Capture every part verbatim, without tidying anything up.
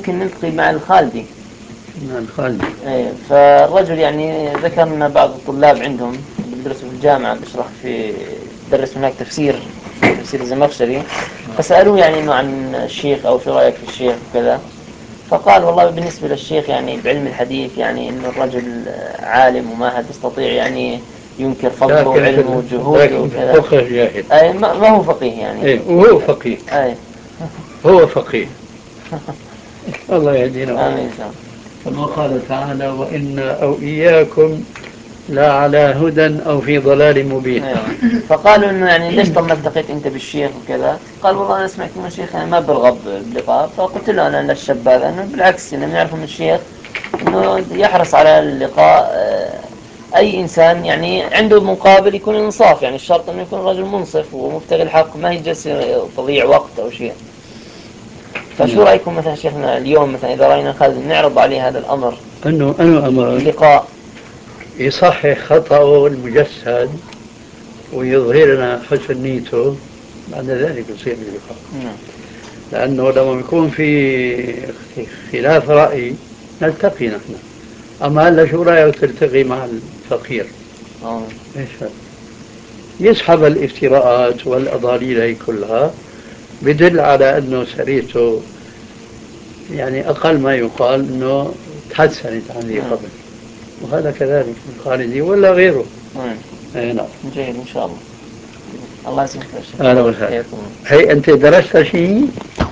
ممكن نلتقي مع الخالدي. مع الخالدي. ايه، فالرجل يعني ذكر لنا بعض الطلاب عندهم بيدرسوا في الجامعة بيشرح في درس هناك تفسير تفسير الزمخشري، فسألوه يعني إنه عن الشيخ أو شو رأيك في الشيخ وكذا، فقال والله بالنسبة للشيخ يعني بعلم الحديث يعني إنه الرجل عالم وما حد يستطيع يعني ينكر فضله وعلمه وجهوده لكن في وكذا. الفقه جاهل. أي ما ما هو فقيه يعني. ايه وهو فقيه. أي هو فقيه. الله يهدينا. آمين إن شاء الله. كما قال تعالى وإن أو إياكم لا على هدى أو في ضلال مبين. أيوة. فقالوا إنه يعني ليش طب ما التقيت أنت بالشيخ وكذا؟ قال والله أنا سمعت من الشيخ يعني ما برغب باللقاء، فقلت له أنا للشاب هذا إنه بالعكس إنه بنعرف من الشيخ إنه يحرص على اللقاء أي إنسان يعني عنده مقابل يكون إنصاف، يعني الشرط إنه يكون رجل منصف ومبتغي الحق، ما يجلس تضيع وقت أو شيء. فشو رأيكم مثلا شيخنا اليوم مثلا إذا رأينا خالد نعرض عليه هذا الأمر أنه أنا أمر اللقاء يصحح خطأه المجسد ويظهر لنا حسن نيته، بعد ذلك يصير اللقاء. نعم. لأنه لما يكون في خلاف رأي نلتقي نحن. أما هلا شو رأيك تلتقي مع الفقير؟ آه. إيش هذا؟ يسحب الافتراءات والأضاليل هي كلها، بدل على أنه سريته يعني أقل ما يقال أنه تحسنت عن ذي نعم. قبل. وهذا كذلك الخالدي ولا غيره. نعم. أي نعم. جيد إن شاء الله. الله يسلمك يا شيخ. أهلا وسهلا. حياكم الله. هي أنت درست شيء؟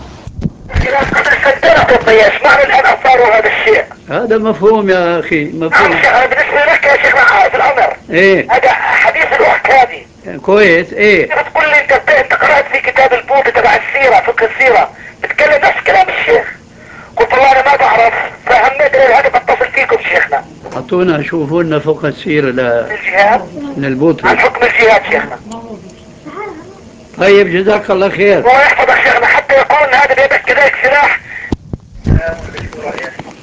صدقت ايش معنى الان اثاروا هذا الشيء؟ هذا مفهوم يا أخي، مفهوم. نعم شيخ، انا بالنسبه لك يا شيخ عارف الامر. إيه هذا حديث الاخت هذه. كويس. إيه بتقول لي انت انت قرات في كتاب البوبي تبع السيره، فقه السيره، بتكلم نفس كلام الشيخ. قلت والله انا ما بعرف، فهميت هذا بتصل فيكم شيخنا. أعطونا شوفوا لنا فوق السير ل... الجهاد للبوطي. عن حكم الجهاد شيخنا. طيب جزاك الله خير. الله يحفظك شيخنا، حتى يكون هذا بيدك كذلك سلاح